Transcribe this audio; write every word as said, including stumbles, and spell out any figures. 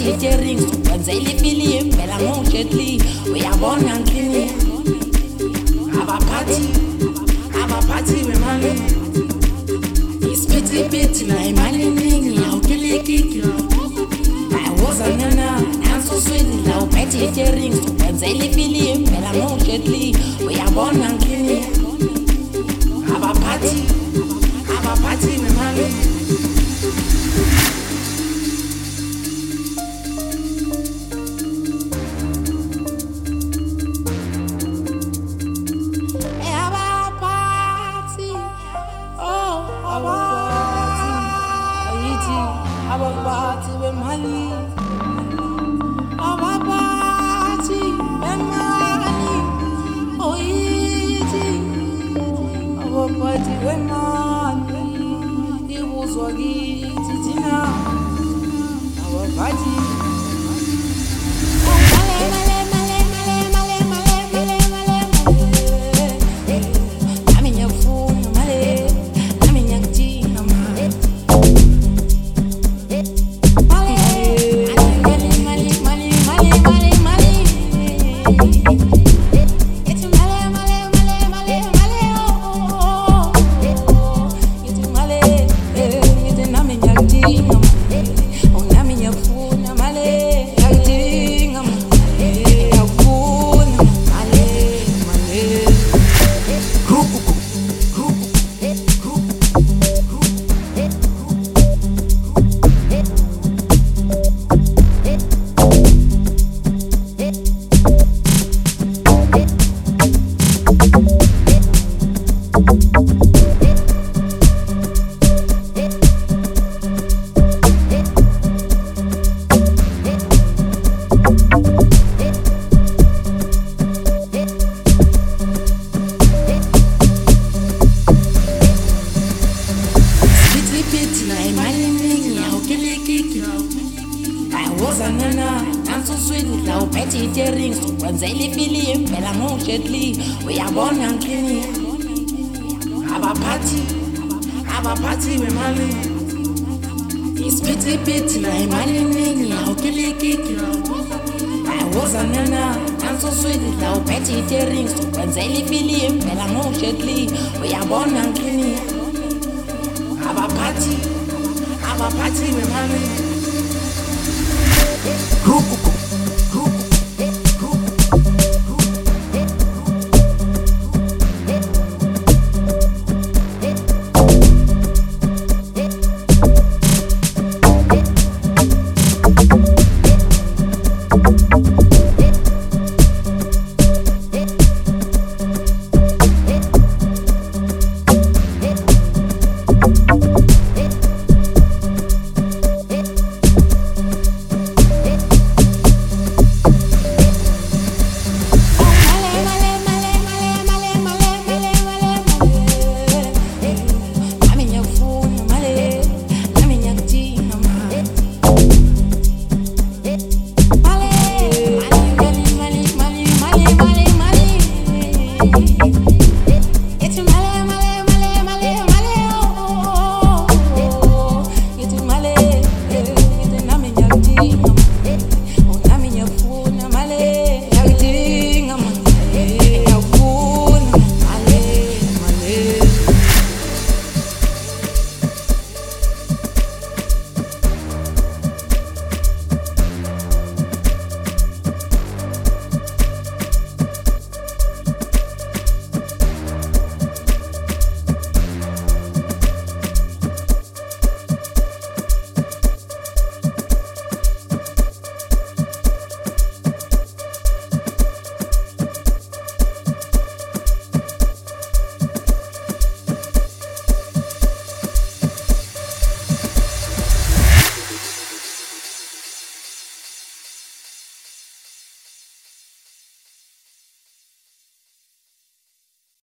abaphathi rings wenzela ifilimu phela ngo-Jet Li uyabona ngini abaphathi abaphathi bemali isiphithiphithi la imali eningi awukilikiki ayawozanana nansuswini la uphethe rings wenzela ifilimu phela ngo-Jet Li uyabona ngini abaphathi abaphathi bemali abaphathi bemali abaphathi bemali oyithi abaphathi bemali ibuzwa kithi thina abaphathi ayawozanana nansuswini la uphethe rings wenzela ifilimu phela ngo-Jet Li uyabona ngini abaphathi abaphathi bemali isiphithiphithi la imali eningi awukilikiki ayawozanana nansuswini la uphethe rings wenzela ifilimu phela ngo-Jet Li uyabona ngini abaphathi abaphathi bemali.